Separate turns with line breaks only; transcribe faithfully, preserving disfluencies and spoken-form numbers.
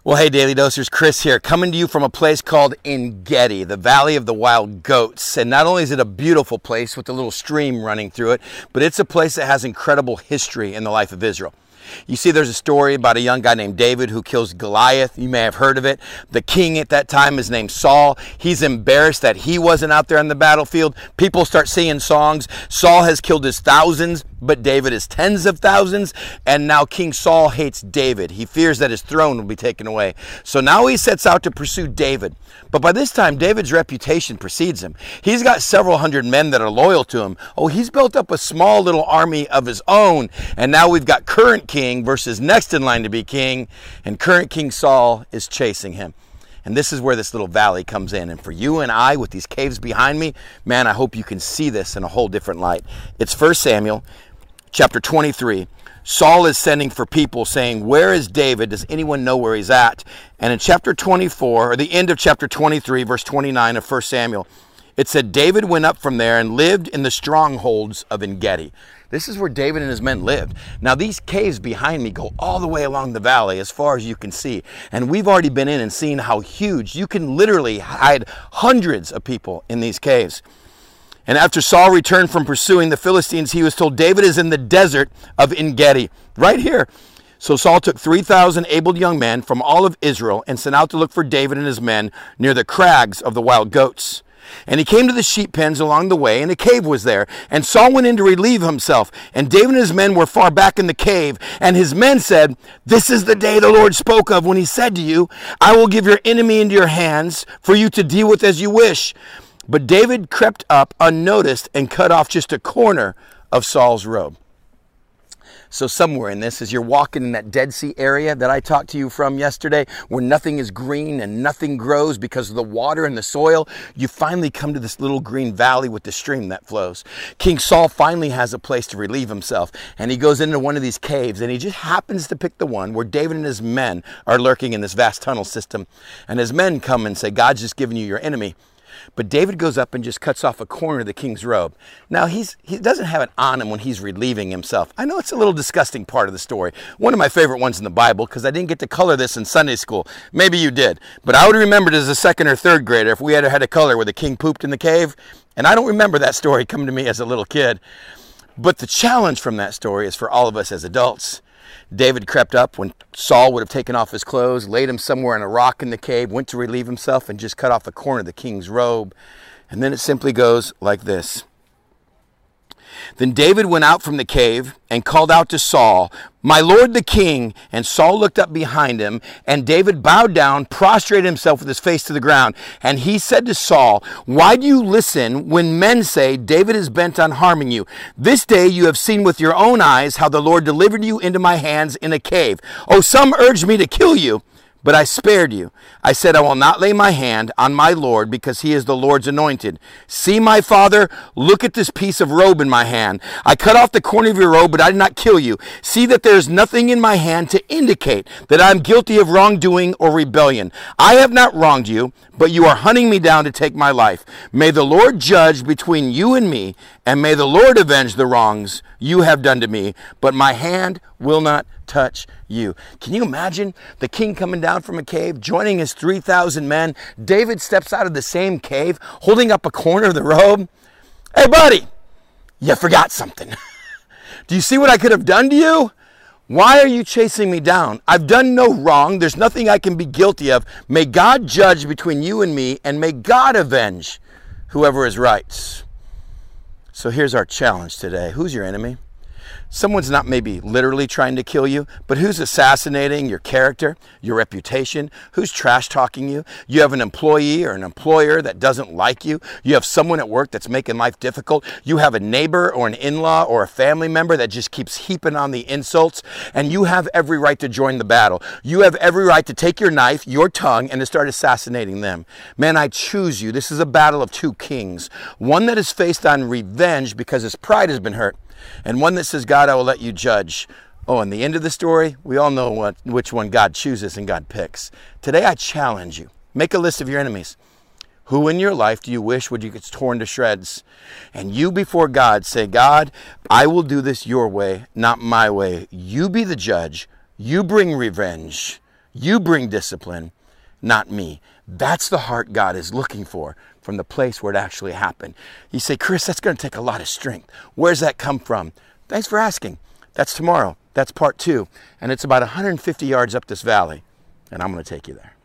Well, hey, Daily Dosers, Chris here, coming to you from a place called En-Gedi, the Valley of the Wild Goats. And not only is it a beautiful place with a little stream running through it, but it's a place that has incredible history in the life of Israel. You see, there's a story about a young guy named David who kills Goliath. You may have heard of it. The king at that time is named Saul. He's embarrassed that he wasn't out there on the battlefield. People start singing songs. Saul has killed his thousands, but David is tens of thousands. And now King Saul hates David. He fears that his throne will be taken away. So now he sets out to pursue David. But by this time, David's reputation precedes him. He's got several hundred men that are loyal to him. Oh, he's built up a small little army of his own. And now we've got current king versus next in line to be king. And current King Saul is chasing him. And this is where this little valley comes in. And for you and I, with these caves behind me, man, I hope you can see this in a whole different light. It's First Samuel chapter twenty-three. Saul is sending for people saying, where is David? Does anyone know where he's at? And in chapter twenty-four, or the end of chapter twenty-three, verse twenty-nine of First Samuel, it said, David went up from there and lived in the strongholds of En-Gedi. This is where David and his men lived. Now, these caves behind me go all the way along the valley as far as you can see. And we've already been in and seen how huge. You can literally hide hundreds of people in these caves. And after Saul returned from pursuing the Philistines, he was told David is in the desert of En-Gedi, right here. So Saul took three thousand able young men from all of Israel and sent out to look for David and his men near the crags of the wild goats. And he came to the sheep pens along the way, and a cave was there. And Saul went in to relieve himself. And David and his men were far back in the cave. And his men said, this is the day the Lord spoke of when he said to you, I will give your enemy into your hands for you to deal with as you wish. But David crept up unnoticed and cut off just a corner of Saul's robe. So somewhere in this, as you're walking in that Dead Sea area that I talked to you from yesterday, where nothing is green and nothing grows because of the water and the soil, you finally come to this little green valley with the stream that flows. King Saul finally has a place to relieve himself, and he goes into one of these caves, and he just happens to pick the one where David and his men are lurking in this vast tunnel system. And his men come and say, God's just given you your enemy. But David goes up and just cuts off a corner of the king's robe. Now, he's, he doesn't have it on him when he's relieving himself. I know it's a little disgusting part of the story. One of my favorite ones in the Bible, because I didn't get to color this in Sunday school. Maybe you did. But I would remember it as a second or third grader if we had had a color where the king pooped in the cave. And I don't remember that story coming to me as a little kid. But the challenge from that story is for all of us as adults. David crept up when Saul would have taken off his clothes, laid him somewhere in a rock in the cave, went to relieve himself, and just cut off a corner of the king's robe. And then it simply goes like this. Then David went out from the cave and called out to Saul, my lord the king. And Saul looked up behind him, and David bowed down, prostrated himself with his face to the ground. And he said to Saul, why do you listen when men say David is bent on harming you? This day you have seen with your own eyes how the Lord delivered you into my hands in a cave. Oh, some urged me to kill you, but I spared you. I said, I will not lay my hand on my Lord because he is the Lord's anointed. See, my father, look at this piece of robe in my hand. I cut off the corner of your robe, but I did not kill you. See that there is nothing in my hand to indicate that I am guilty of wrongdoing or rebellion. I have not wronged you, but you are hunting me down to take my life. May the Lord judge between you and me, and may the Lord avenge the wrongs you have done to me, but my hand will not touch you. Can you imagine the king coming down from a cave, joining his three thousand men? David steps out of the same cave, holding up a corner of the robe. Hey, buddy, you forgot something. Do you see what I could have done to you? Why are you chasing me down? I've done no wrong. There's nothing I can be guilty of. May God judge between you and me, and may God avenge whoever is right. So here's our challenge today. Who's your enemy? Someone's not maybe literally trying to kill you, but who's assassinating your character, your reputation? Who's trash talking you? You have an employee or an employer that doesn't like you. You have someone at work that's making life difficult. You have a neighbor or an in-law or a family member that just keeps heaping on the insults, and you have every right to join the battle. You have every right to take your knife, your tongue, and to start assassinating them. Man, I choose you. This is a battle of two kings. One that is faced on revenge because his pride has been hurt, and one that says, God, I will let you judge. Oh, and the end of the story, we all know what, which one God chooses and God picks. Today, I challenge you. Make a list of your enemies. Who in your life do you wish would you get torn to shreds? And you before God say, God, I will do this your way, not my way. You be the judge. You bring revenge. You bring discipline, not me. That's the heart God is looking for from the place where it actually happened. You say, Chris, that's going to take a lot of strength. Where's that come from? Thanks for asking. That's tomorrow. That's part two. And it's about one hundred fifty yards up this valley. And I'm going to take you there.